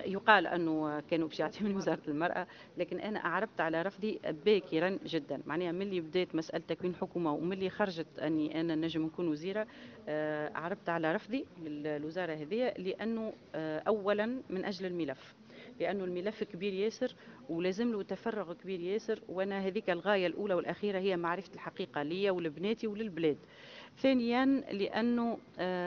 يقال أنه كانوا باش يعطيوني وزارة المرأة، لكن أنا أعربت على رفضي باكرا جدا. معناها ملي بدات مسألة تكوين حكومة وملي خرجت أني أنا نجم نكون وزيرة، أعربت على رفضي للوزارة هذه، لأنه أولا من أجل الملف، لأنه الملف كبير ياسر ولازم له تفرغ كبير ياسر، وأنا هذيك الغاية الأولى والأخيرة هي معرفة الحقيقة ليا ولبناتي وللبلاد. ثانيا لأنه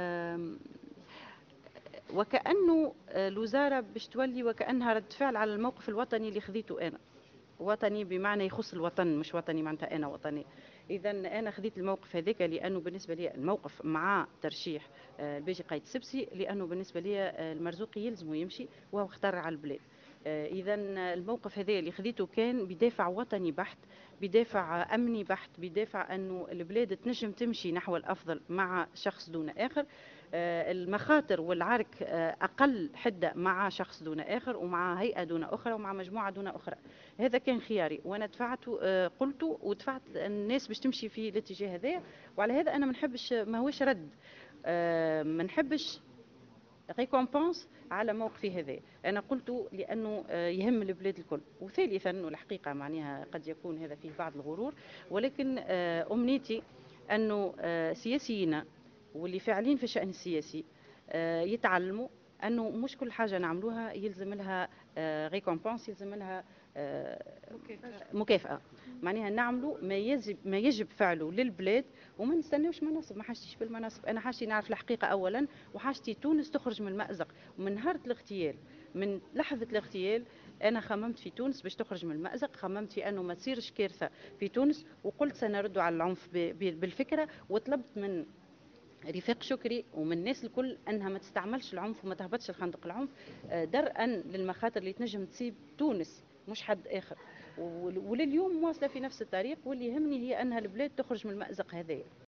وكأنه الوزارة باش تولي وكأنها رد فعل على الموقف الوطني اللي خذيته أنا. وطني بمعنى يخص الوطن، مش وطني معناتها أنا وطني. إذا أنا خذيت الموقف هذاك لأنه بالنسبة لي الموقف مع ترشيح الباجي قايد سبسي، لأنه بالنسبة لي المرزوقي يلزمه يمشي وهو خطر على البلاد. إذا الموقف هذا اللي خذيته كان بدافع وطني بحت، بدافع أمني بحت، بدافع أنه البلاد تنجم تمشي نحو الأفضل مع شخص دون آخر. المخاطر والعرك أقل حدة مع شخص دون آخر، ومع هيئة دون أخرى، ومع مجموعة دون أخرى. هذا كان خياري، وأنا دفعت قلت ودفعت الناس باش تمشي في الاتجاه هذا. وعلى هذا أنا ما نحبش، ما هوش رد، ما نحبش ريكومبونس على موقفي هذا. انا قلت لانه يهم البلاد الكل. وثالثا والحقيقه معناها قد يكون هذا فيه بعض الغرور، ولكن امنيتي انه سياسيين واللي فاعلين في الشان السياسي يتعلموا انه مش كل حاجه نعملوها يلزم لها ريكومبونس، يلزم لها مكافاه. معناها نعملوا ما يجب فعله للبلاد، وما نستناوش مناصب. ما حاجتيش بالمناصب، انا حاجتي نعرف الحقيقه اولا، وحاجتي تونس تخرج من المأزق. ومن نهار الاغتيال، من لحظه الاغتيال، انا خممت في تونس باش تخرج من المأزق، خممت في انه ما تصيرش كارثه في تونس، وقلت سنرد على العنف بالفكره. وطلبت من رفاق شكري ومن الناس الكل انها ما تستعملش العنف وما تهبطش الخندق العنف، درءا للمخاطر اللي تنجم تصيب تونس مش حد اخر. ولليوم مواصله في نفس الطريق، واللي يهمني هي انها البلاد تخرج من المأزق هذايا.